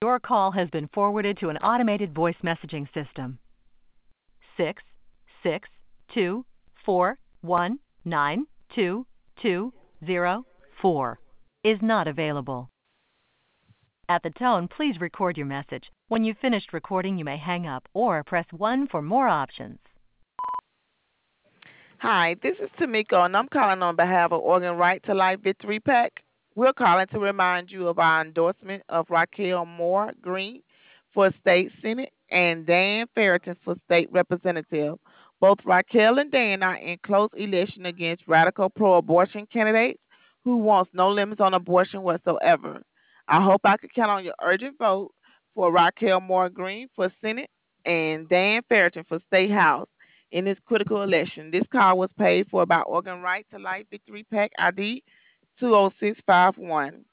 Your call has been forwarded to an automated voice messaging system. 66241922204 is not available. At the tone, please record your message. When you've finished recording, you may hang up or press 1 for more options. Hi, this is Tamiko, and I'm calling on behalf of Organ Right to Life Victory PAC. We're calling to remind you of our endorsement of Raquel Moore Green for State Senate and Dan Ferriton for State Representative. Both Raquel and Dan are in close election against radical pro-abortion candidates who wants no limits on abortion whatsoever. I hope I can count on your urgent vote for Raquel Moore Green for Senate and Dan Ferriton for State House in this critical election. This call was paid for by Organ Right to Life Victory PAC ID 20651.